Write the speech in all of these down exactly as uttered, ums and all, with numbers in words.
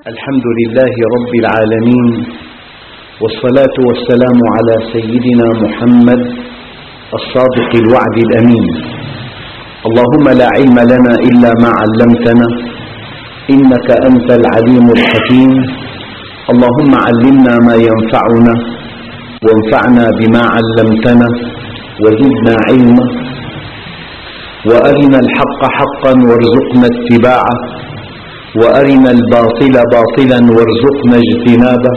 الحمد لله رب العالمين، والصلاة والسلام على سيدنا محمد الصادق الوعد الأمين. اللهم لا علم لنا إلا ما علمتنا إنك أنت العليم الحكيم. اللهم علمنا ما ينفعنا وانفعنا بما علمتنا وزدنا علما، وأرنا الحق حقا وارزقنا اتباعه، وأرنا الباطل باطلا وارزقنا اجتنابه،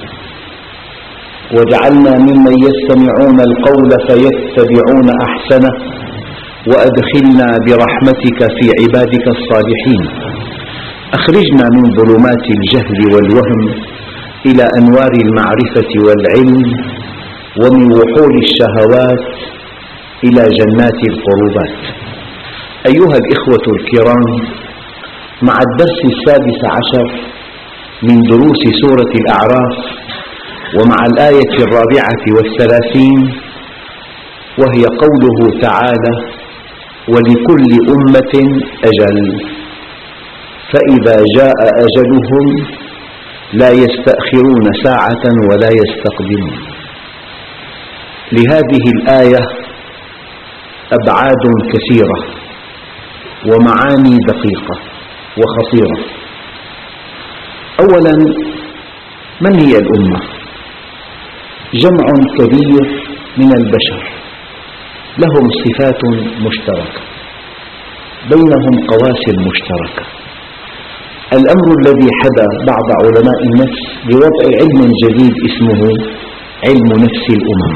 واجعلنا ممن يستمعون القول فيتبعون أحسنه، وأدخلنا برحمتك في عبادك الصالحين. أخرجنا من ظلمات الجهل والوهم إلى أنوار المعرفة والعلم، ومن وحول الشهوات إلى جنات القربات. أيها الإخوة الكرام، مع الدرس السادس عشر من دروس سورة الأعراف، ومع الآية الرابعة والثلاثين، وهي قوله تعالى: ولكل أمة أجل فإذا جاء أجلهم لا يستأخرون ساعة ولا يستقدمون. لهذه الآية أبعاد كثيرة ومعاني دقيقة وخطيرة. أولاً، من هي الأمة؟ جمع كبير من البشر لهم صفات مشتركة، بينهم قواسم مشتركة. الأمر الذي حدا بعض علماء النفس بوضع علم جديد اسمه علم نفس الأمم.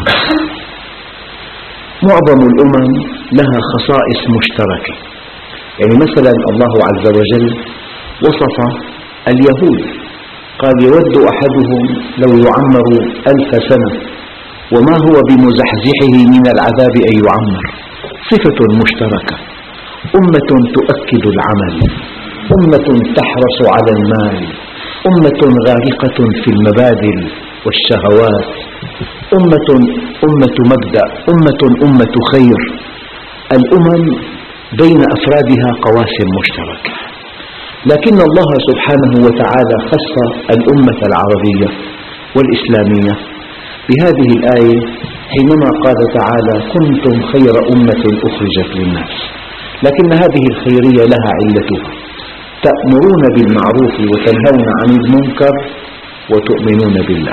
معظم الأمم لها خصائص مشتركة، يعني مثلا الله عز وجل وصف اليهود، قال: يود أحدهم لو يعمر ألف سنة وما هو بمزحزحه من العذاب أن يعمر. صفة مشتركة، أمة تؤكد العمل، أمة تحرص على المال، أمة غارقة في المبادئ والشهوات، أمة أمة مبدأ، أمة أمة خير. الأمم بين أفرادها قواسم مشتركة، لكن الله سبحانه وتعالى خص الأمة العربية والإسلامية بهذه الآية حينما قال تعالى: كنتم خير أمة أخرجت للناس. لكن هذه الخيرية لها علتها: تأمرون بالمعروف وتنهون عن المنكر وتؤمنون بالله.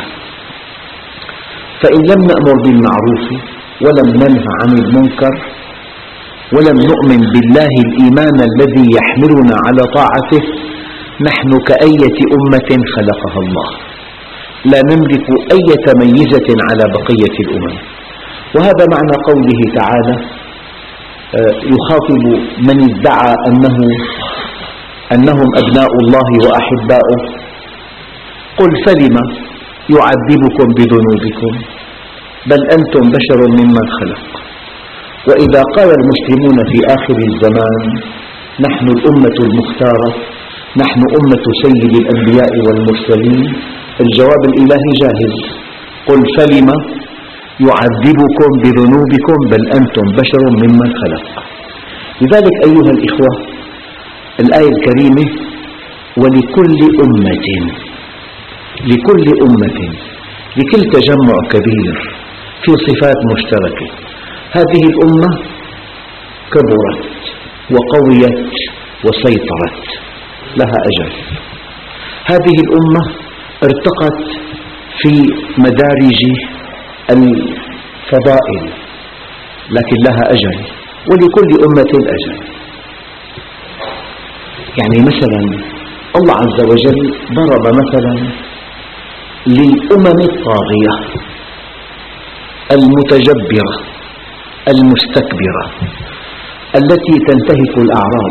فإن لم نأمر بالمعروف ولم ننه عن المنكر ولم نؤمن بالله الإيمان الذي يحملنا على طاعته، نحن كأية أمة خلقها الله، لا نملك أي ميزة على بقية الأمم. وهذا معنى قوله تعالى يخاطب من ادعى أنه أنهم أبناء الله وأحباؤه: قل فلم يعذبكم بذنوبكم بل أنتم بشر ممن خلق. وإذا قال المسلمون في آخر الزمان: نحن الأمة المختارة، نحن أمة سيد الأنبياء والمرسلين، الجواب الإلهي جاهز: قل فلم يعذبكم بذنوبكم بل أنتم بشر ممن خلق. لذلك أيها الإخوة، الآية الكريمة ولكل أمة، لكل أمة، لكل تجمع كبير في صفات مشتركة. هذه الأمة كبرت وقويت وسيطرت، لها أجل. هذه الأمة ارتقت في مدارج الفضائل، لكن لها أجل، ولكل أمة أجل. يعني مثلا الله عز وجل ضرب مثلا للأمم الطاغية المتجبرة المستكبرة التي تنتهك الأعراض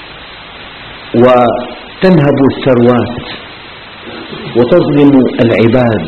وتنهب الثروات وتظلم العباد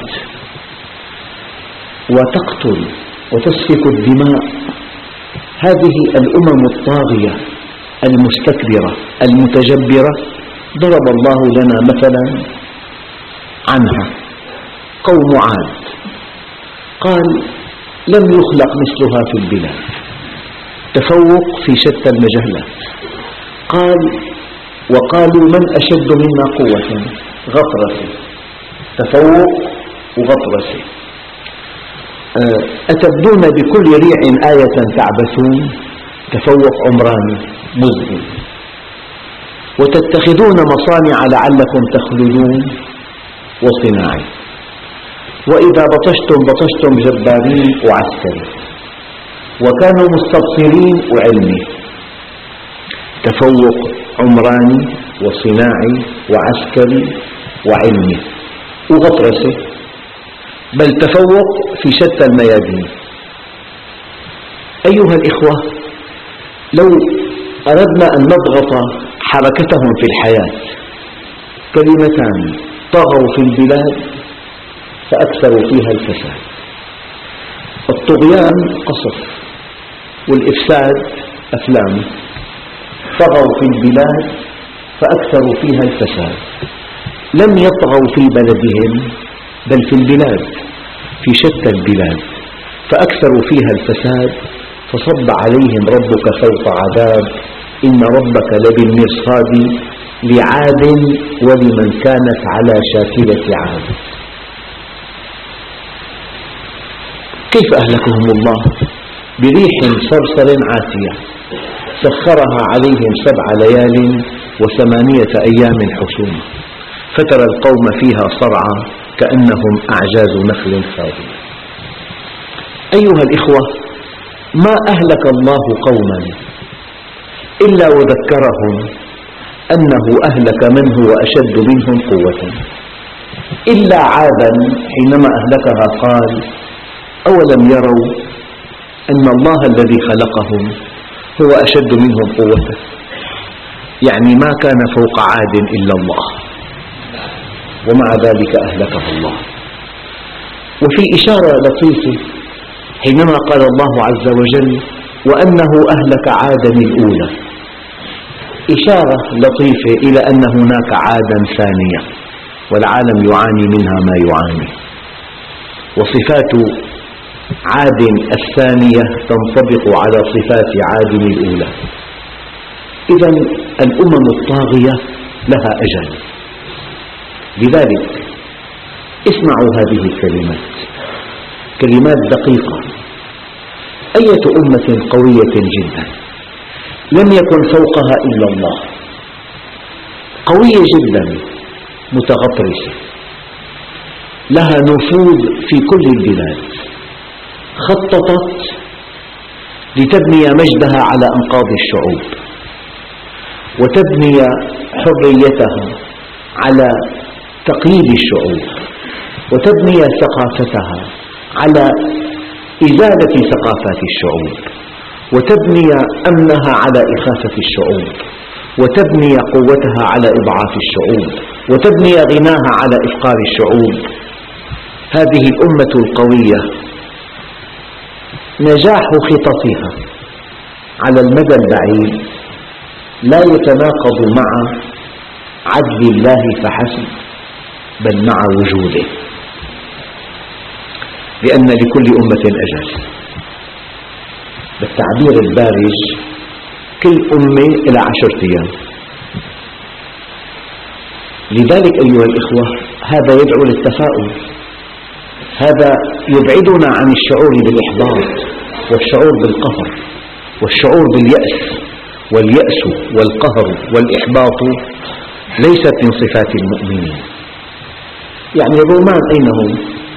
وتقتل وتسفك الدماء. هذه الأمم الطاغية المستكبرة المتجبرة ضرب الله لنا مثلا عنها قوم عاد، قال: لم يخلق مثلها في البلاد، تفوق في شتى المجالات. قال: وقالوا من أشد منا قوة غطرسة، تفوق وغطرسة. أتبدون بكل ريع آية تعبثون، تفوق عمراني مزمن. وتتخذون مصانع لعلكم تخلدون، وصناعي. وإذا بطشتم بطشتم جبارين، وعسكري. وكانوا مستبصرين، وعلمي. تفوق عمراني وصناعي وعسكري وعلمي وغطرسة، بل تفوق في شتى الميادين. أيها الإخوة، لو أردنا أن نضغط حركتهم في الحياة، كلمتان: طغوا في البلاد فأكثروا فيها الفساد. الطغيان قصف، والإفساد أفلام. طغوا في البلاد فأكثروا فيها الفساد. لم يطغوا في بلدهم، بل في البلاد، في شتى البلاد، فأكثروا فيها الفساد، فصب عليهم ربك سوط عذاب، إن ربك لبالمرصاد لعاد ولمن كانت على شاكلة عاد. كيف أهلكهم الله؟ بريح صرصر عاتية سخرها عليهم سبع ليال وثمانية أيام حسوما، فترى القوم فيها صرعى كأنهم أعجاز نخل خاوية. أيها الإخوة، ما أهلك الله قوما إلا وذكرهم أنه أهلك من هو أشد منهم قوة. إلا عادا حينما أهلكها قال: أولم يروا أن الله الذي خلقهم هو أشد منهم قوة. يعني ما كان فوق عاد إلا الله، ومع ذلك أهلكه الله. وفي إشارة لطيفة حينما قال الله عز وجل: وأنه أهلك عادا الأولى، إشارة لطيفة إلى أن هناك عادا ثانية، والعالم يعاني منها ما يعاني. وصفات عاد الثانية تنطبق على صفات عاد الأولى. إذن الأمم الطاغية لها أجل. لذلك اسمعوا هذه الكلمات، كلمات دقيقة. أية أمة قوية جدا لم يكن فوقها إلا الله، قوية جدا، متغطرسة، لها نفوذ في كل البلاد، خططت لتبني مجدها على أنقاض الشعوب، وتبني حريتها على تقييد الشعوب، وتبني ثقافتها على إزالة ثقافات الشعوب، وتبني أمنها على إخافة الشعوب، وتبني قوتها على إضعاف الشعوب، وتبني غناها على إفقار الشعوب. هذه الأمة القوية نجاح خططها على المدى البعيد لا يتناقض مع عدل الله فحسب، بل مع وجوده، لأن لكل أمة أجل. بالتعبير البارج، كل أمة إلى عشرة أيام. لذلك أيها الإخوة، هذا يدعو للتفاؤل، هذا يبعدنا عن الشعور بالإحباط والشعور بالقهر والشعور باليأس. واليأس والقهر والإحباط ليست من صفات المؤمنين. يعني الرومان أين هم؟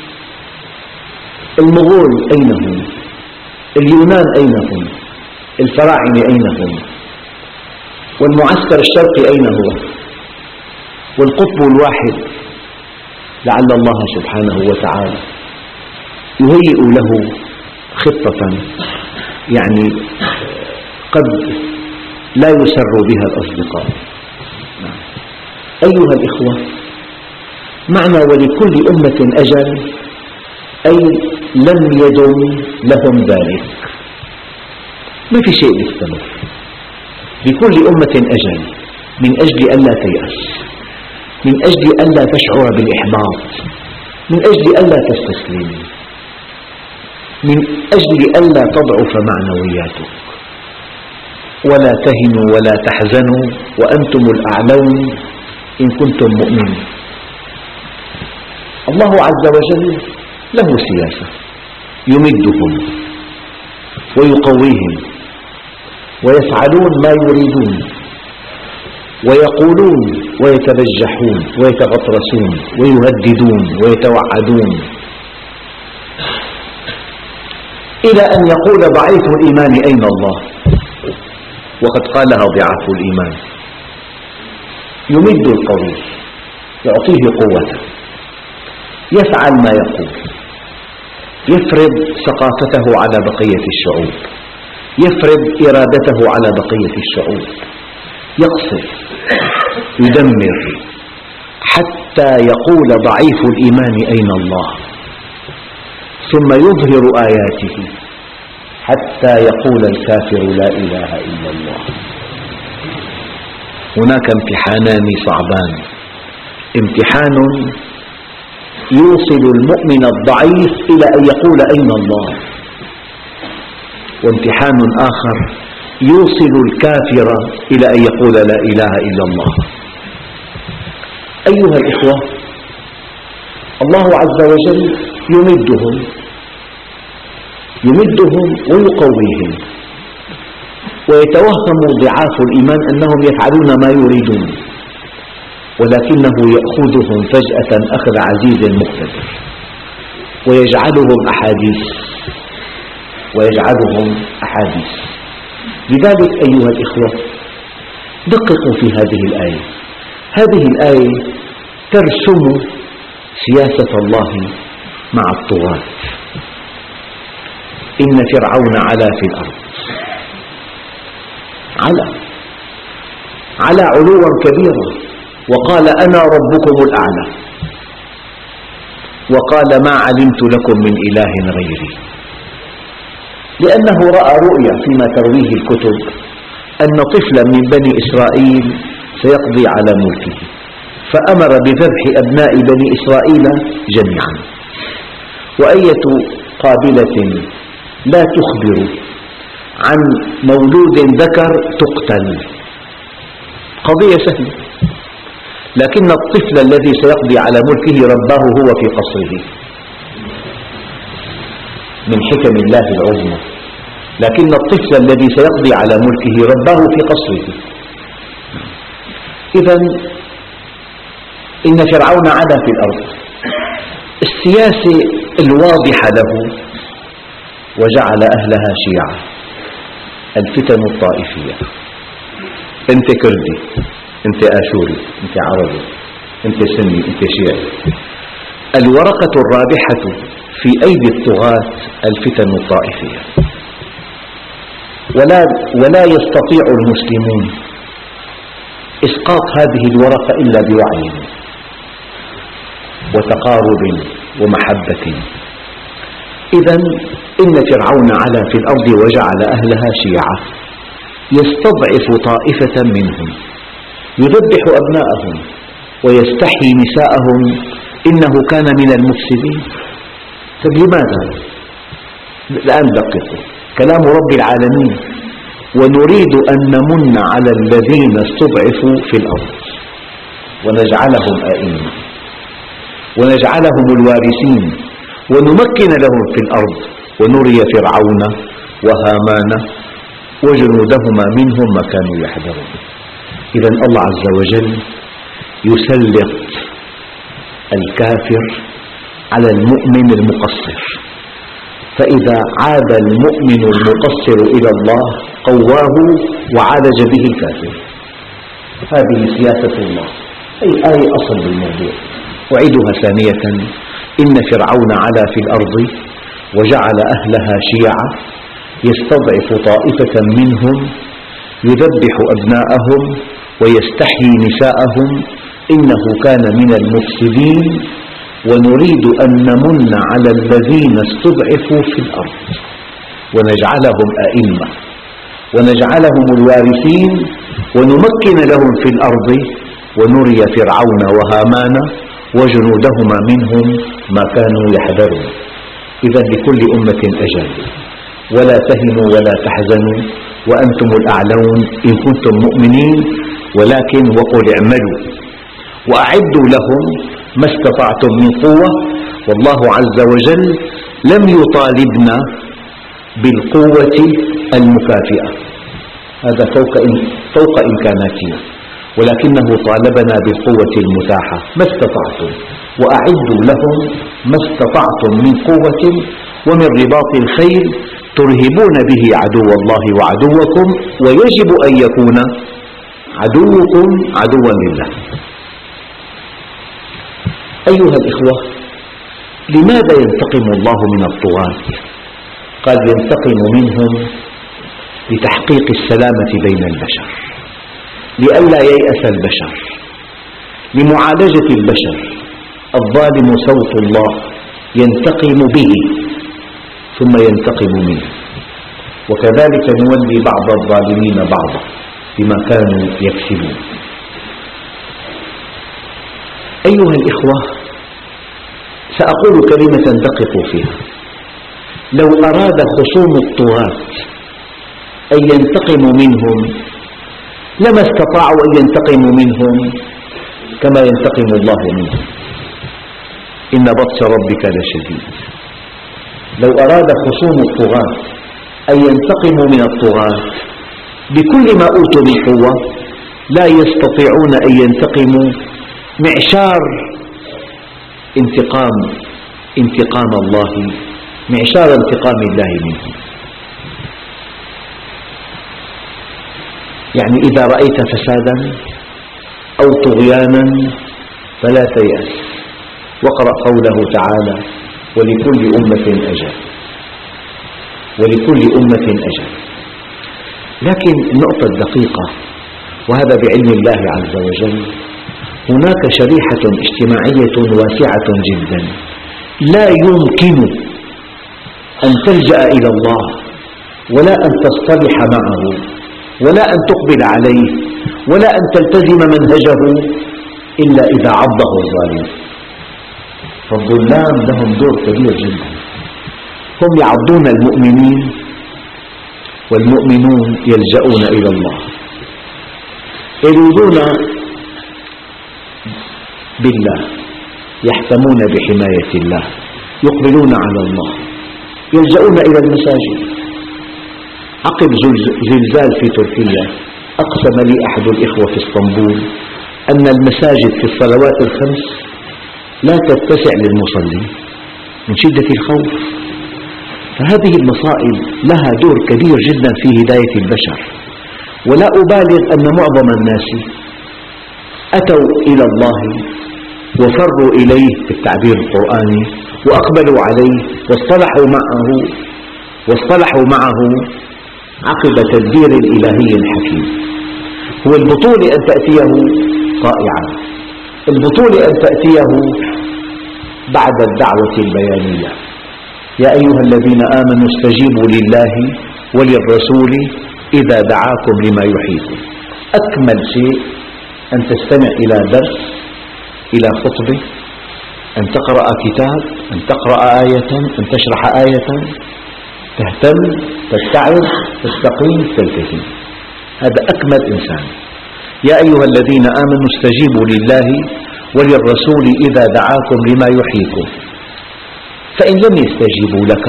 المغول أين هم؟ اليونان أين هم؟ الفراعنة أين هم؟ والمعسكر الشرقي أين هو؟ والقطب الواحد لعل الله سبحانه وتعالى يهيئ له خطة يعني قد لا يسر بها الأصدقاء. أيها الإخوة، معنى ولكل أمة أجل أي لم يدم لهم ذلك، ما في شيء يستمر. لكل أمة أجل، من أجل ألا تيأس، من أجل ألا تشعر بالإحباط، من أجل ألا تستسلم، من أجل ألا تضعف معنوياتك. ولا تهنوا ولا تحزنوا وأنتم الأعلون إن كنتم مؤمنين. الله عز وجل له سياسة، يمدهم ويقويهم ويفعلون ما يريدون ويقولون ويتبجحون ويتغطرسون ويهددون ويتوعدون، إلى أن يقول ضعيف الإيمان أين الله؟ وقد قالها ضعاف الإيمان. يمد القوي، يعطيه قوة، يفعل ما يقول، يفرض ثقافته على بقية الشعوب، يفرض إرادته على بقية الشعوب، يقصف، يدمر، حتى يقول ضعيف الإيمان أين الله؟ ثم يظهر آياته حتى يقول الكافر لا إله إلا الله. هناك امتحانان صعبان، امتحان يوصل المؤمن الضعيف إلى أن يقول أين الله، وامتحان آخر يوصل الكافر إلى أن يقول لا إله إلا الله. أيها الإخوة، الله عز وجل يمدهم يمدهم ويقويهم، ويتوهم ضعاف الإيمان أنهم يفعلون ما يريدون، ولكنه يأخذهم فجأة أخذ عزيز مقتدر ويجعلهم أحاديث ويجعلهم أحاديث. لذلك أيها الإخوة، دققوا في هذه الآية. هذه الآية ترسم سياسة الله مع الطغاة. إن فرعون علا في الأرض، علا علا علوا كبيرا، وقال أنا ربكم الأعلى، وقال ما علمت لكم من إله غيري، لأنه رأى رؤيا فيما ترويه الكتب أن طفلا من بني إسرائيل سيقضي على ملكه، فأمر بذبح أبناء بني إسرائيل جميعا. وأية قابلة لا تخبر عن مولود ذكر تقتل، قضية سهلة، لكن الطفل الذي سيقضي على ملكه رباه هو في قصره، من حكم الله العظمى. لكن الطفل الذي سيقضي على ملكه رباه في قصره. إذن إن فرعون علا في الأرض، السياسة الواضحة له، وجعل أهلها شيعا، الفتن الطائفية، أنت كردي، أنت آشوري، أنت عربي، أنت سني، أنت شيعي. الورقة الرابحة في أيدي الطغاة الفتن الطائفية، ولا, ولا يستطيع المسلمون إسقاط هذه الورقة إلا بوعي وتقارب ومحبة. إذن إن فرعون علا في الأرض وجعل أهلها شيعا، يستضعف طائفة منهم، يذبح أبناءهم ويستحيي نساءهم، إنه كان من المفسدين. طيب لماذا؟ الآن دققوا كلام رب العالمين: ونريد أن نمن على الذين استضعفوا في الأرض ونجعلهم أئمة ونجعلهم الوارثين ونمكن لهم في الأرض ونري فرعون وهامان وجنودهما منهم ما كانوا يحذرون. إذن الله عز وجل يسلط الكافر على المؤمن المقصر، فإذا عاد المؤمن المقصر إلى الله قواه وعالج به الكافر. هذه سياسة الله، أي آية أصل بالموضوع. أعيدها ثانية: إن فرعون علا في الأرض وجعل أهلها شيعا، يستضعف طائفة منهم، يذبح أبناءهم ويستحيي نساءهم، إنه كان من المفسدين، ونريد أن نمن على الذين استضعفوا في الأرض ونجعلهم أئمة ونجعلهم الوارثين ونمكن لهم في الأرض ونري فرعون وهامان وجنودهما منهم ما كانوا يحذرون. إذن لكل أمة أجل، ولا تهنوا ولا تحزنوا وأنتم الأعلون إن كنتم مؤمنين، ولكن وقل اعملوا وأعدوا لهم ما استطعتم من قوة، والله عز وجل لم يطالبنا بالقوة المكافئة، هذا فوق فوق إمكاناتنا، ولكنه طالبنا بالقوة المتاحة، ما استطعتم وأعدوا لهم ما استطعتم من قوة ومن رباط الخيل ترهبون به عدو الله وعدوكم، ويجب أن يكون عدوكم عدوا لله. أيها الإخوة، لماذا ينتقم الله من الطغاة؟ قال ينتقم منهم لتحقيق السلامة بين البشر، لئلا ييأس البشر، لمعالجة البشر. الظالم صوت الله ينتقم به ثم ينتقم منه، وكذلك نولي بعض الظالمين بعضا بما كانوا يكسبون. أيها الإخوة، سأقول كلمة دققوا فيها. لو أراد خصوم الطغاة أن ينتقموا منهم لما استطاعوا أن ينتقموا منهم كما ينتقم الله منهم، إن بطش ربك لشديد. لو أراد خصوم الطغاة أن ينتقموا من الطغاة بكل ما أوتوا من قوة لا يستطيعون أن ينتقموا معشار انتقام انتقام الله معشار انتقام الله منهم. يعني إذا رأيت فسادا أو طغيانا فلا تيأس، واقرأ قوله تعالى: ولكل أمة أجل، ولكل أمة أجل. لكن النقطة الدقيقة، وهذا بعلم الله عز وجل، هناك شريحة اجتماعية واسعة جدا لا يمكن أن تلجأ إلى الله ولا أن تصطلح معه ولا أن تقبل عليه ولا أن تلتزم منهجه إلا إذا عضه الظالم. فالظلام لهم دور كبير جدا، هم يعضون المؤمنين والمؤمنون يلجؤون إلى الله، يلوذون بالله، يحتمون بحماية الله، يقبلون على الله، يلجؤون إلى المساجد. عقب زلزال في تركيا أقسم لي أحد الإخوة في اسطنبول أن المساجد في الصلوات الخمس لا تتسع للمصلين من شدة الخوف. فهذه المصائب لها دور كبير جدا في هداية البشر، ولا أبالغ أن معظم الناس أتوا إلى الله وفروا إليه بالتعبير القرآني وأقبلوا عليه واصطلحوا معه واصطلحوا معه عقب تدبير إلهي حكيم. هو البطولة أن تأتيه طائعا، البطولة أن تأتيه بعد الدعوة البيانية: يا أيها الذين آمنوا استجيبوا لله وللرسول إذا دعاكم لما يحييكم. أكمل شيء أن تستمع إلى درس، إلى خطبة، أن تقرأ كتاب، أن تقرأ آية، أن تشرح آية، تهتم، تتعظ، تستقيم، تلتزم. هذا أكمل إنسان. يا أيها الذين آمنوا استجيبوا لله وللرسول إذا دعاكم لما يحييكم. فإن لم يستجيبوا لك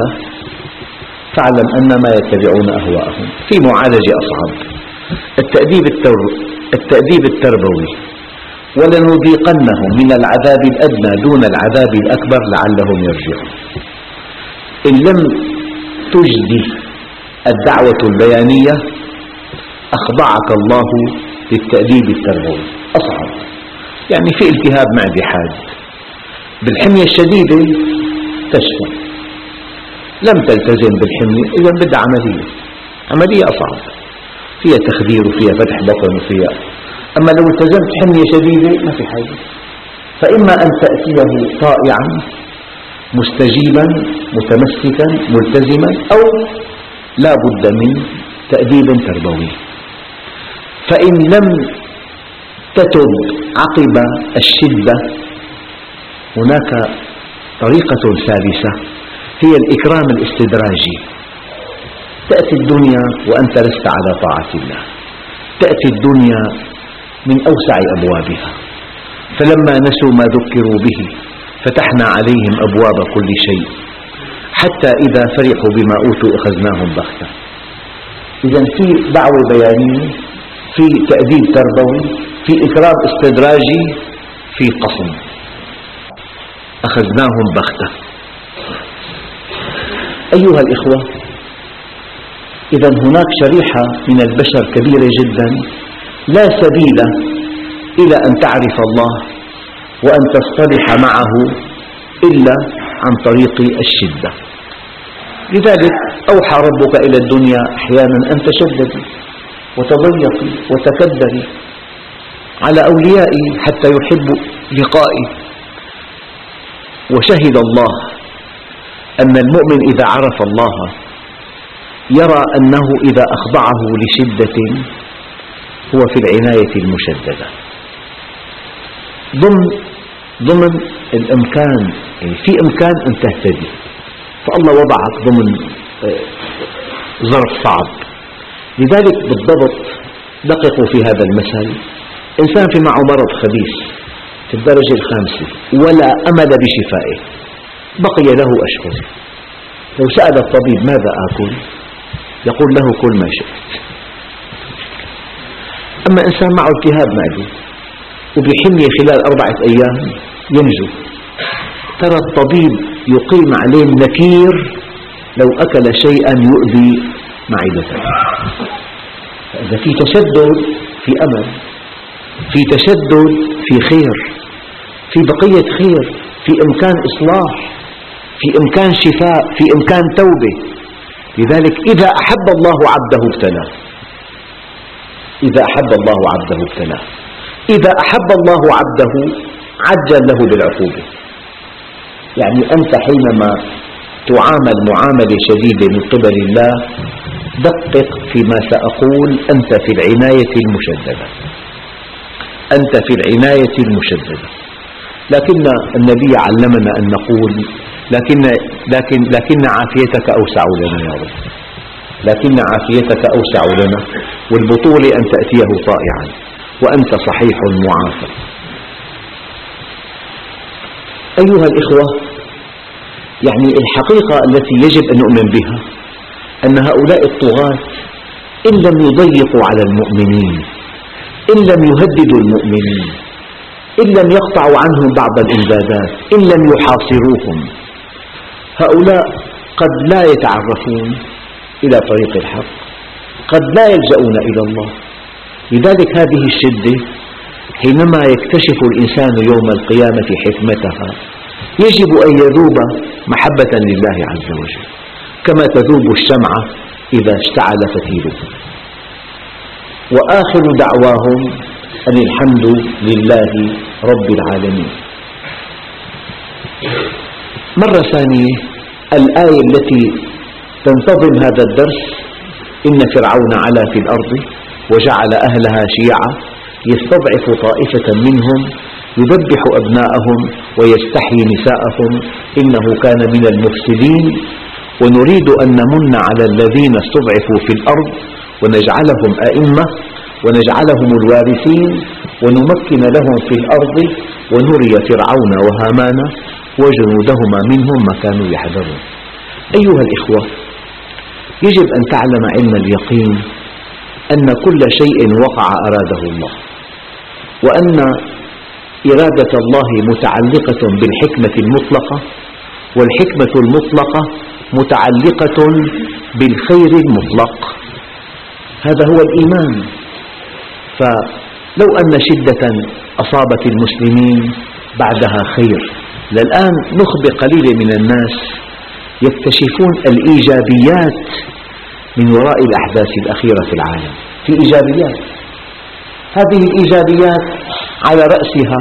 فاعلم أنما يتبعون أهواءهم. في معالجة أصعب، التأديب التأديب التربوي: ولنذيقنهم من العذاب الأدنى دون العذاب الأكبر لعلهم يرجعون. إن لم تجدي الدعوة البيانية أخضعك الله للتأديب التربوي. أصعب، يعني في التهاب معدة حاد، بالحمية الشديدة تشفى، لم تلتزم بالحمية إذا بدها عملية، عملية أصعب، فيها تخدير وفيها فتح بطن وفيها. أما لو التزمت حمية شديدة ما في حاجة. فإما أن تأتيه طائعا مستجيبا متمسكا ملتزما، أو لا بد من تأديب تربوي. فإن لم تتب عقب الشدة هناك طريقة ثالثة، هي الإكرام الاستدراجي. تأتي الدنيا وأنت لست على طاعة الله، تأتي الدنيا من أوسع أبوابها، فلما نسوا ما ذكروا به فتحنا عليهم أبواب كل شيء حتى إذا فرحوا بما أوتوا أخذناهم بغتة. إذا في دعوة بيانية، في تأديب تربوي، في إكرام استدراجي، في قصم. أخذناهم بغتة. أيها الإخوة، إذا هناك شريحة من البشر كبيرة جدا لا سبيل إلى أن تعرف الله وأن تصطلح معه إلا عن طريق الشدة. لذلك أوحى ربك إلى الدنيا أحيانا أن تشددي وتضيقي وتكدري على أوليائي حتى يحبوا لقائي. وشهد الله أن المؤمن إذا عرف الله يرى أنه إذا أخضعه لشدة هو في العناية المشددة ضمن ضمن الإمكان، يعني في إمكان أن تهتدي، فالله وضعك ضمن ظرف صعب. لذلك بالضبط دققوا في هذا المثل. إنسان في معه مرض خبيث في الدرجة الخامسة ولا أمل بشفائه، بقي له أشهر. لو سأل الطبيب ماذا آكل يقول له كل ما شئت. أما إنسان معه التهاب معدي وبحمية خلال أربعة أيام ينجو، ترى الطبيب يقيم عليه النكير لو أكل شيئا يؤذي معدته. فإذا في تشدد في أمل، في تشدد في خير، في بقية خير، في إمكان إصلاح، في إمكان شفاء، في إمكان توبة. لذلك إذا أحب الله عبده ابتلاه، إذا أحب الله عبده ابتلاه، إذا أحب الله عبده عجل له بالعقوبة. يعني أنت حينما تعامل معاملة شديدة من قبل الله دقق فيما سأقول، أنت في العناية المشددة، أنت في العناية المشددة. لكن النبي علمنا أن نقول لكن, لكن, لكن عافيتك أوسع لنا يا رب، لكن عافيتك أوسع لنا، والبطولة أن تأتيه طائعا وأنت صحيح معافى. أيها الإخوة، يعني الحقيقة التي يجب أن نؤمن بها أن هؤلاء الطغاة إن لم يضيقوا على المؤمنين، إن لم يهددوا المؤمنين، إن لم يقطعوا عنهم بعض الإمدادات، إن لم يحاصروهم، هؤلاء قد لا يتعرفون إلى طريق الحق، قد لا يلجؤون إلى الله. لذلك هذه الشدة حينما يكتشف الإنسان يوم القيامة حكمتها يجب أن يذوب محبة لله عز وجل كما تذوب الشمعة إذا اشتعل فتيله. وآخر دعواهم أن الحمد لله رب العالمين. مرة ثانية الآية التي تنتظم هذا الدرس: إن فرعون علا في الأرض وجعل أهلها شيعا يستضعف طائفة منهم يذبح أبناءهم ويستحيي نساءهم إنه كان من المفسدين ونريد أن نمن على الذين استضعفوا في الأرض ونجعلهم أئمة ونجعلهم الوارثين ونمكن لهم في الأرض ونري فرعون وهامان وجنودهما منهم ما كانوا يحذرون. أيها الإخوة، يجب أن تعلم علم اليقين أن كل شيء وقع أراده الله، وأن إرادة الله متعلقة بالحكمة المطلقة، والحكمة المطلقة متعلقة بالخير المطلق. هذا هو الإيمان. فلو أن شدة أصابت المسلمين بعدها خير. للآن نخبة قليلة من الناس يكتشفون الإيجابيات من وراء الأحداث الأخيرة في العالم. في إيجابيات، هذه الإيجابيات على رأسها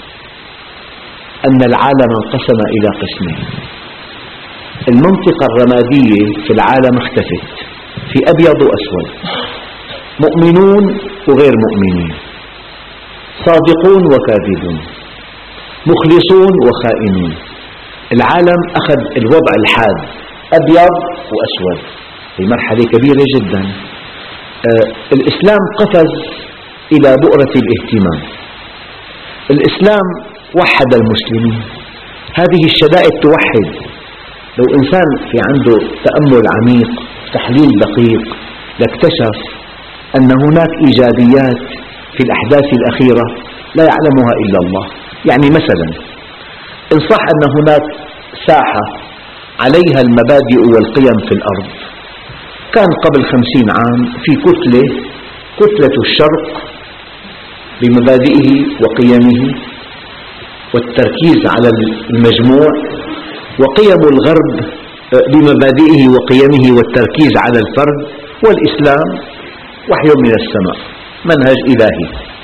أن العالم انقسم إلى قسمين. المنطقة الرمادية في العالم اختفت، في أبيض وأسود، مؤمنون وغير مؤمنين، صادقون وكاذبون، مخلصون وخائنون. العالم أخذ الوضع الحاد، أبيض وأسود، في مرحلة كبيرة جدا. آه الإسلام قفز إلى بؤرة الاهتمام. الإسلام وحد المسلمين، هذه الشدائد توحد. لو إنسان في عنده تأمل عميق تحليل دقيق لاكتشف أن هناك إيجابيات في الأحداث الأخيرة لا يعلمها إلا الله. يعني مثلا إن صح أن هناك ساحة عليها المبادئ والقيم في الأرض، كان قبل خمسين عام في كتلة كتلة الشرق بمبادئه وقيمه والتركيز على المجموع، وقيم الغرب بمبادئه وقيمه والتركيز على الفرد، والإسلام وحي من السماء منهج إلهي.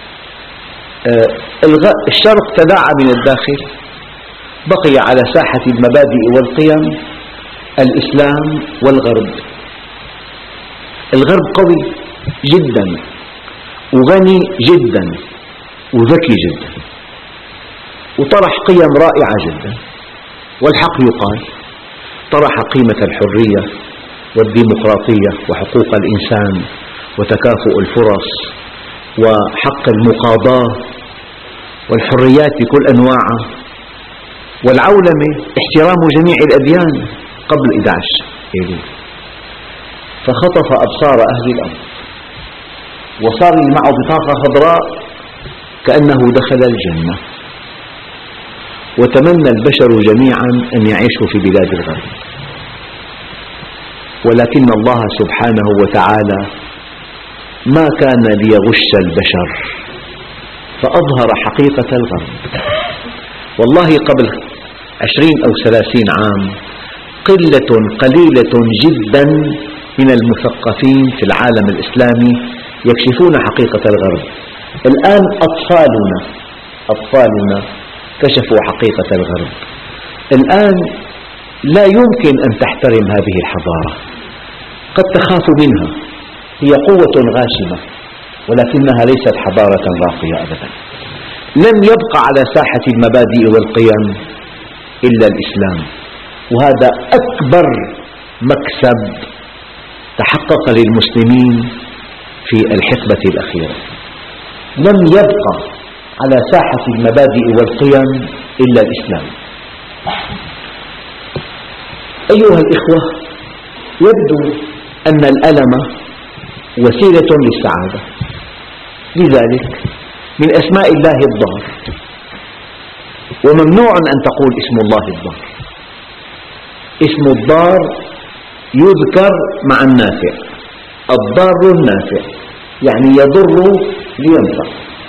الشرق تداعى من الداخل، بقي على ساحة المبادئ والقيم الإسلام والغرب. الغرب قوي جدا وغني جدا وذكي جدا، وطرح قيم رائعة جدا، والحق يقال طرح قيمة الحرية والديمقراطية وحقوق الإنسان وتكافؤ الفرص وحق المقاضاة والحريات بكل أنواعها، والعولمة احترام جميع الأديان قبل إحدى عشر أيلول. فخطف أبصار أهل الأرض وصار معه بطاقة خضراء كأنه دخل الجنة، وتمنى البشر جميعا أن يعيشوا في بلاد الغرب. ولكن الله سبحانه وتعالى ما كان ليغش البشر فأظهر حقيقة الغرب. والله قبل عشرين أو ثلاثين عام قلة قليلة جدا من المثقفين في العالم الإسلامي يكشفون حقيقة الغرب. الآن أطفالنا أطفالنا كشفوا حقيقة الغرب. الآن لا يمكن أن تحترم هذه الحضارة، قد تخاف منها، هي قوة غاشمة ولكنها ليست حضارة راقية أبدا. لم يبقى على ساحة المبادئ والقيم إلا الإسلام، وهذا أكبر مكسب تحقق للمسلمين في الحقبة الأخيرة. لم يبقى على ساحة المبادئ والقيم إلا الإسلام. أيها الإخوة، يبدو أن الألم وسيلة للسعادة، لذلك من أسماء الله الضار، وممنوع أن تقول اسم الله الضار. اسم الضار يذكر مع النافع، الضار النافع يعني يضر لينفع.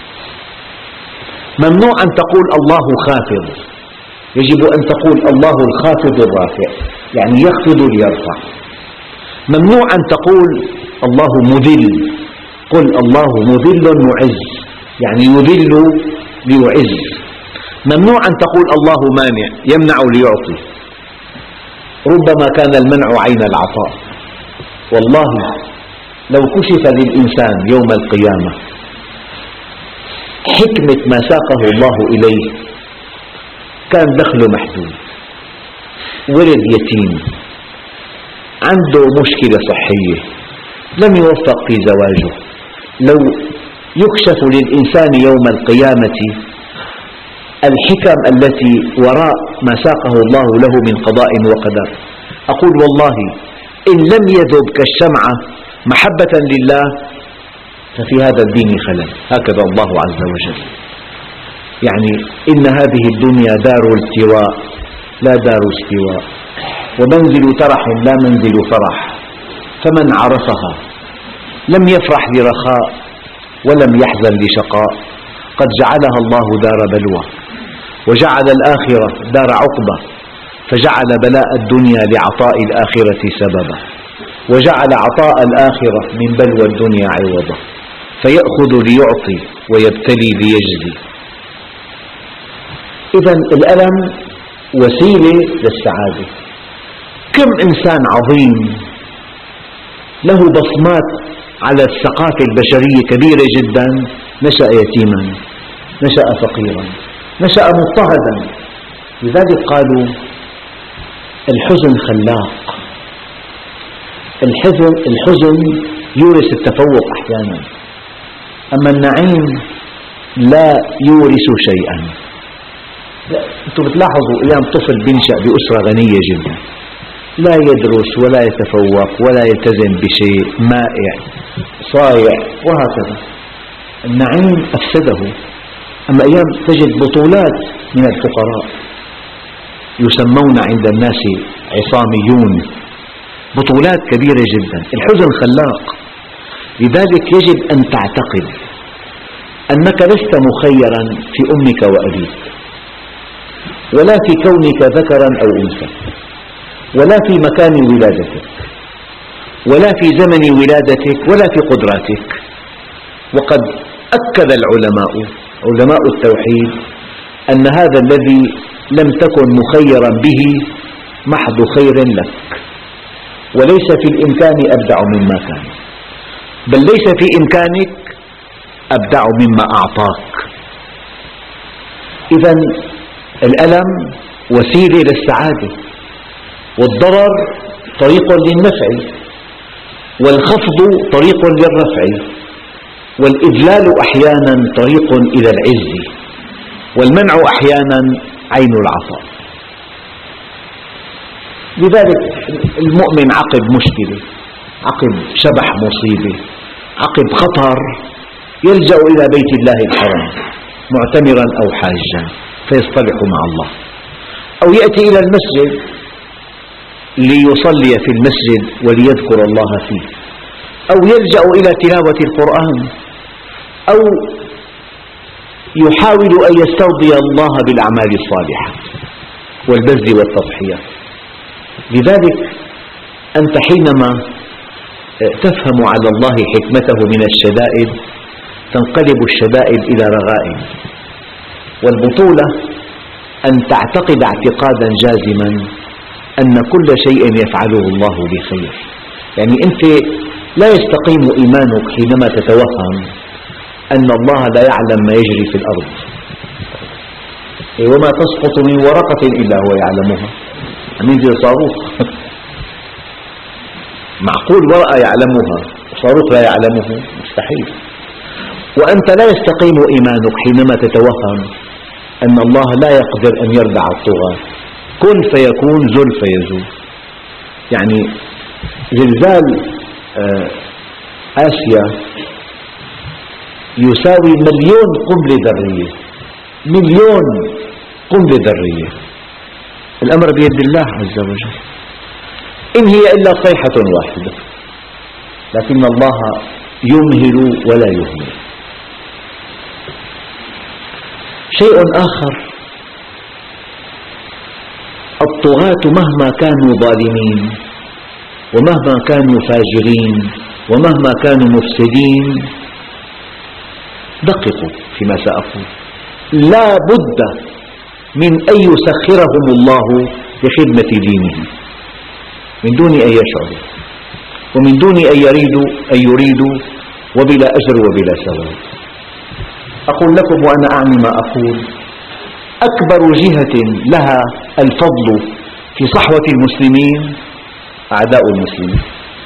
ممنوع أن تقول الله خافض، يجب أن تقول الله الخافض الرافع يعني يخفض ليرفع. ممنوع أن تقول الله مذل، قل الله مذل معز يعني يذل ليعز. ممنوع أن تقول الله مانع يمنع ليعطي، ربما كان المنع عين العطاء. والله لو كشف للإنسان يوم القيامة حكمة ما ساقه الله إليه، كان دخله محدود، ولد يتيم، عنده مشكلة صحية، لم يوفق في زواجه. لو يكشف للإنسان يوم القيامة الحكم التي وراء ما ساقه الله له من قضاء وقدر، أقول والله إن لم يذب كالشمعة محبة لله ففي هذا الدين خلل. هكذا الله عز وجل. يعني إن هذه الدنيا دار التواء لا دار استواء، ومنزل ترح لا منزل فرح، فمن عرفها لم يفرح لرخاء ولم يحزن لشقاء. قد جعلها الله دار بلوى، وجعل الآخرة دار عقبة، فجعل بلاء الدنيا لعطاء الآخرة سببا، وجعل عطاء الآخرة من بلوى الدنيا عوضا، فيأخذ ليعطي ويبتلي ليجزي. إذن الألم وسيلة للسعادة. كم إنسان عظيم له بصمات على الثقافة البشرية كبيرة جدا نشأ يتيما، نشأ فقيرا، نشأ مضطهدا. لذلك قالوا الحزن خلاق. الحزن, الحزن يورث التفوق أحيانا، أما النعيم لا يورث شيئا. أنتم بتلاحظوا أيام طفل بينشأ بأسرة غنية جدا، لا يدرس ولا يتفوق ولا يلتزم بشيء، مائع صايع وهكذا، النعيم أفسده. أما أيام تجد بطولات من الفقراء يسمون عند الناس عصاميون، بطولات كبيرة جدا. الحزن خلاق، لذلك يجب أن تعتقد أنك لست مخيرا في أمك وأبيك، ولا في كونك ذكرا أو أنثى، ولا في مكان ولادتك، ولا في زمن ولادتك، ولا في قدراتك. وقد أكد العلماء علماء التوحيد أن هذا الذي لم تكن مخيرا به محض خير لك، وليس في الإمكان أبدع مما كان، بل ليس في إمكانك أبدع مما أعطاك. إذن الألم وسيلة للسعادة، والضرر طريق للنفع، والخفض طريق للرفع، والإذلال أحيانا طريق إلى العز، والمنع أحيانا عين العطاء. لذلك المؤمن عقب مشكلة، عقب شبح مصيبة، عقب خطر، يلجأ إلى بيت الله الحرام معتمرا أو حاجا فيصطلح مع الله، أو يأتي إلى المسجد ليصلي في المسجد وليذكر الله فيه، أو يلجأ إلى تلاوة القرآن، أو يحاول أن يسترضي الله بالأعمال الصالحة والبذل والتضحية. لذلك أنت حينما تفهم على الله حكمته من الشدائد تنقلب الشدائد إلى رغائب. والبطولة أن تعتقد اعتقادا جازما أن كل شيء يفعله الله بخير. يعني أنت لا يستقيم إيمانك حينما تتوهم أن الله لا يعلم ما يجري في الأرض، وما تسقط من ورقة إلا هو يعلمها. ينزل صاروخ معقول ورقة يعلمها وصاروخ لا يعلمه؟ مستحيل. وأنت لا يستقيم إيمانك حينما تتوهم أن الله لا يقدر أن يردع الطغاة، كن فيكون، زل فيزول. يعني زلزال آسيا يساوي مليون قنبلة ذرية، مليون قنبلة ذرية. الأمر بيد الله عز وجل، إن هي إلا صيحة واحدة، لكن الله يمهل ولا يهمل. شيء آخر، الطغاة مهما كانوا ظالمين، ومهما كانوا فاجرين، ومهما كانوا مفسدين، دققوا فيما سأقول، لا بد من أن يسخرهم الله لخدمة دينه من دون أن يشعروا، ومن دون أن يريدوا أن يريدوا، وبلا أجر وبلا ثواب. أقول لكم وأنا أعني ما أقول، أكبر جهة لها الفضل في صحوة المسلمين أعداء المسلمين،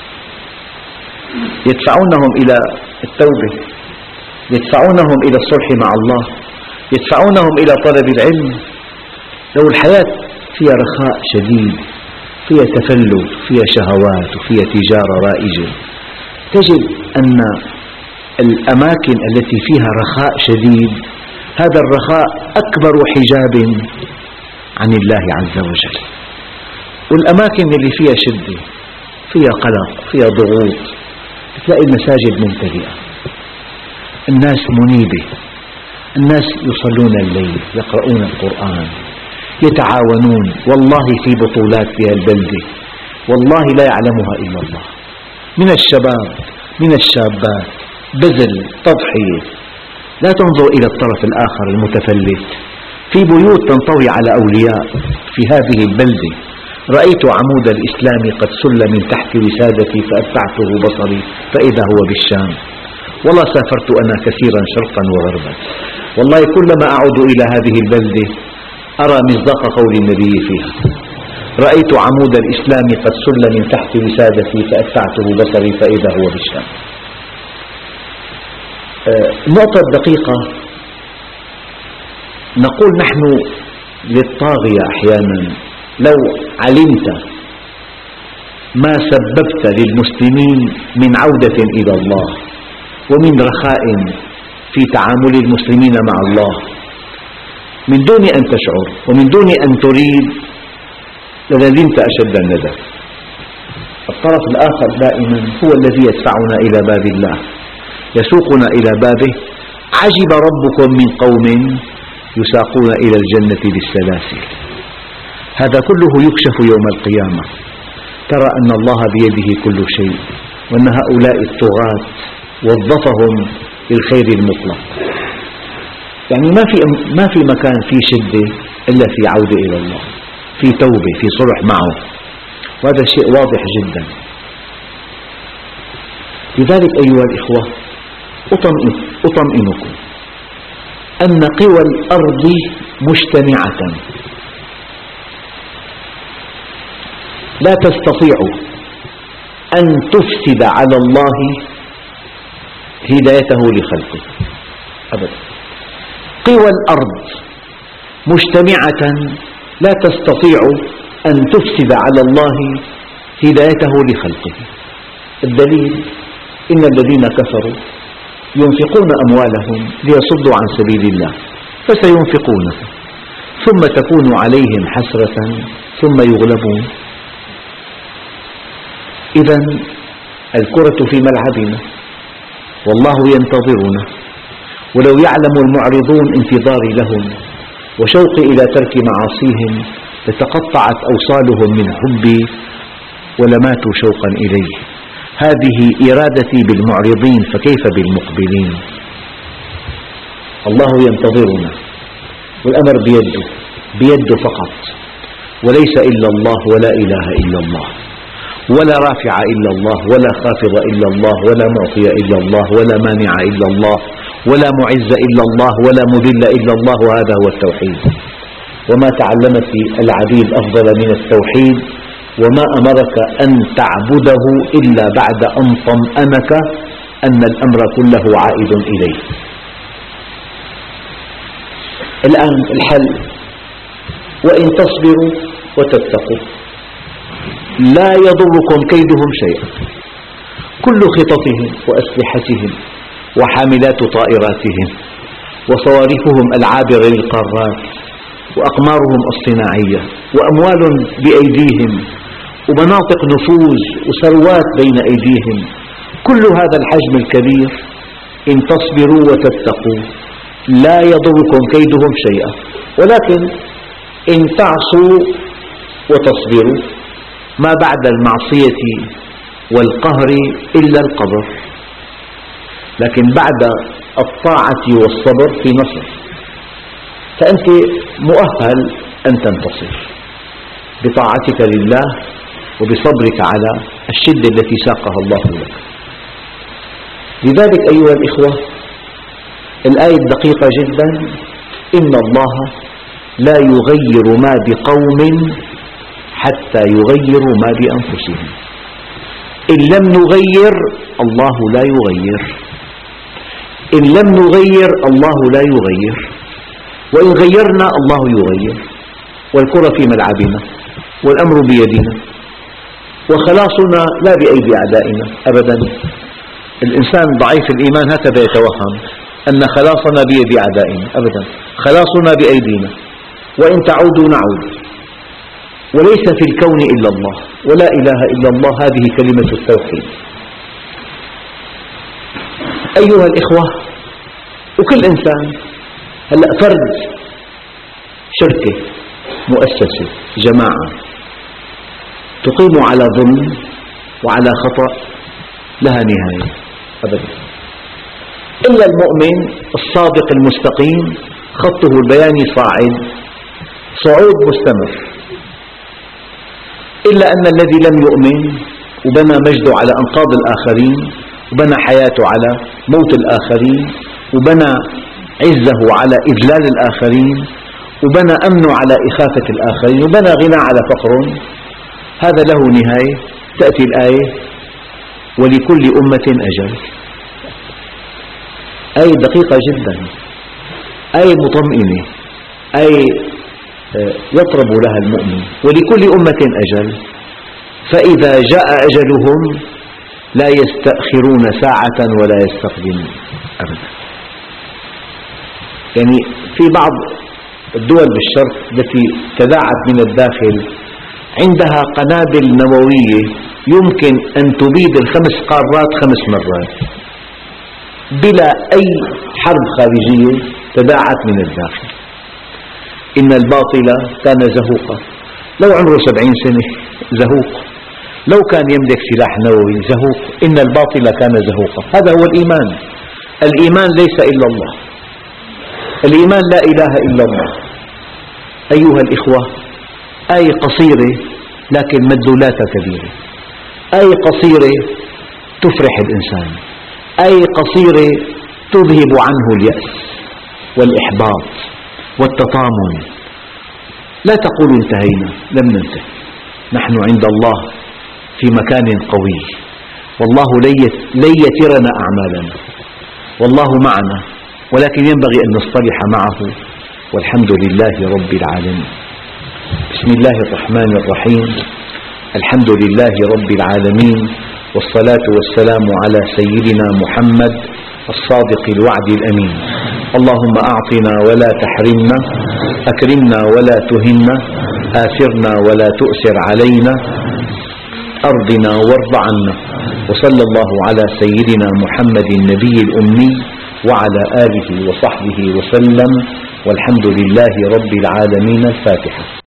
يدفعونهم إلى التوبة، يدفعونهم إلى الصلح مع الله، يدفعونهم إلى طلب العلم. لو الحياة فيها رخاء شديد، فيها تفلت، فيها شهوات، وفيها تجارة رائجة، تجد أن الأماكن التي فيها رخاء شديد هذا الرخاء أكبر حجاب عن الله عز وجل. والأماكن اللي فيها شدة، فيها قلق، فيها ضغوط، تلاقي المساجد ممتلئة، الناس منيبة، الناس يصلون الليل، يقرؤون القرآن، يتعاونون. والله في بطولات في البلدة والله لا يعلمها إلا الله، من الشباب من الشابات، بذل، تضحية. لا تنظر إلى الطرف الآخر المتفلت. في بيوت تنطوي على أولياء في هذه البلدة. رأيت عمود الإسلام قد سل من تحت وسادتي فأتبعته بصري فإذا هو بالشام. والله سافرت أنا كثيرا شرقا وغربا، والله كلما أعود إلى هذه البلدة أرى مصداق قول النبي فيها: رأيت عمود الإسلام قد سل من تحت وسادتي فأتبعته بصري فإذا هو بالشام. النقطة الدقيقة نقول نحن للطاغية أحيانا لو علمت ما سببت للمسلمين من عودة إلى الله ومن رخاء في تعامل المسلمين مع الله من دون أن تشعر ومن دون أن تريد لندمت أشد الندم. الطرف الآخر دائما هو الذي يدفعنا إلى باب الله، يسوقنا إلى بابه. عجب ربكم من قوم يساقون إلى الجنة بالسلاسل. هذا كله يكشف يوم القيامة، ترى أن الله بيده كل شيء، وأن هؤلاء الطغاة وظفهم للخير المطلق. يعني ما في ما في مكان فيه شدة إلا في عودة إلى الله، في توبة، في صلح معه، وهذا شيء واضح جدا. لذلك أيها الإخوة أطمئنكم أن قوى الأرض مجتمعة لا تستطيع أن تفسد على الله هدايته لخلقه أبدا. قوى الأرض مجتمعة لا تستطيع أن تفسد على الله هدايته لخلقه. الدليل إن الذين كفروا ينفقون أموالهم ليصدوا عن سبيل الله فسينفقونها ثم تكون عليهم حسرة ثم يغلبون. إذن الكرة في ملعبنا والله ينتظرنا، ولو يعلم المعرضون انتظاري لهم وشوقي إلى ترك معاصيهم لتقطعت أوصالهم من حبي ولماتوا شوقا إليه. هذه إرادتي بالمعرضين فكيف بالمقبلين؟ الله ينتظرنا والأمر بيده بيده فقط، وليس إلا الله ولا إله إلا الله، ولا رافع إلا الله ولا خافض إلا الله ولا معطي إلا الله ولا مانع إلا الله ولا معز إلا الله ولا مذل إلا الله. وهذا هو التوحيد. وما تعلمت العبيد أفضل من التوحيد، وما أمرك أن تعبده إلا بعد أن طمأنك أن الأمر كله عائد إليه. الآن الحل: وإن تصبروا وتتقوا لا يضركم كيدهم شيئا. كل خططهم وأسلحتهم وحاملات طائراتهم وصواريخهم العابرة للقارات وأقمارهم الصناعية وأموال بأيديهم ومناطق نفوذ وثروات بين أيديهم، كل هذا الحجم الكبير إن تصبروا وتتقوا لا يضركم كيدهم شيئا. ولكن إن تعصوا وتصبروا ما بعد المعصية والقهر إلا القبر، لكن بعد الطاعة والصبر في نصر، فأنت مؤهل أن تنتصر بطاعتك لله وبصبرك على الشدة التي ساقها الله لك. لذلك أيها الإخوة الآية الدقيقة جدا: إن الله لا يغير ما بقوم حتى يغيروا ما بأنفسهم. إن لم نغير الله لا يغير، إن لم نغير الله لا يغير، وإن غيرنا الله يغير. والكرة في ملعبنا والأمر بيدنا، وخلاصنا لا بأيدي أعدائنا أبدا. الإنسان ضعيف الإيمان هكذا يتوهم أن خلاصنا بيد أعدائنا أبدا، خلاصنا بأيدينا، وإن تعودوا نعود. وليس في الكون إلا الله ولا إله إلا الله، هذه كلمة التوحيد. أيها الإخوة، وكل إنسان هلأ فرد، شركة، مؤسسة، جماعة تقيم على ظلم وعلى خطأ لها نهاية أبدا. إلا المؤمن الصادق المستقيم خطه البياني صاعد، صعود مستمر. إلا أن الذي لم يؤمن وبنى مجده على أنقاض الآخرين، وبنى حياته على موت الآخرين، وبنى عزه على إذلال الآخرين، وبنى أمنه على إخافة الآخرين، وبنى غنى على فقر، هذا له نهاية. تأتي الآية: ولكل أمة أجل. آية دقيقة جدا، آية مطمئنة. أي يطرب لها المؤمن. ولكل أمة أجل، فإذا جاء أجلهم لا يستأخرون ساعة ولا يستقدمون أبدا. يعني في بعض الدول بالشرق التي تداعت من الداخل عندها قنابل نووية يمكن أن تبيد الخمس قارات خمس مرات بلا أي حرب خارجية تداعت من الداخل. إن الباطل كان زهوقا، لو عمره سبعين سنة زهوق، لو كان يملك سلاح نووي زهوق. إن الباطل كان زهوقا، هذا هو الإيمان. الإيمان ليس إلا الله، الإيمان لا إله إلا الله. أيها الإخوة، آية قصيرة لكن مدلولاتها كبيرة، آية قصيرة تفرح الإنسان، آية قصيرة تذهب عنه اليأس والإحباط والتطامن. لا تقول انتهينا، لم ننتهي، نحن عند الله في مكان قوي، والله لن يترنا أعمالنا، والله معنا، ولكن ينبغي أن نصطلح معه، والحمد لله رب العالمين. بسم الله الرحمن الرحيم، الحمد لله رب العالمين، والصلاة والسلام على سيدنا محمد الصادق الوعد الأمين. اللهم أعطنا ولا تحرمنا، أكرمنا ولا تهنا، آثرنا ولا تؤثر علينا، أرضنا وارض عنا. وصلى الله على سيدنا محمد النبي الأمي وعلى آله وصحبه وسلم، والحمد لله رب العالمين. الفاتحة.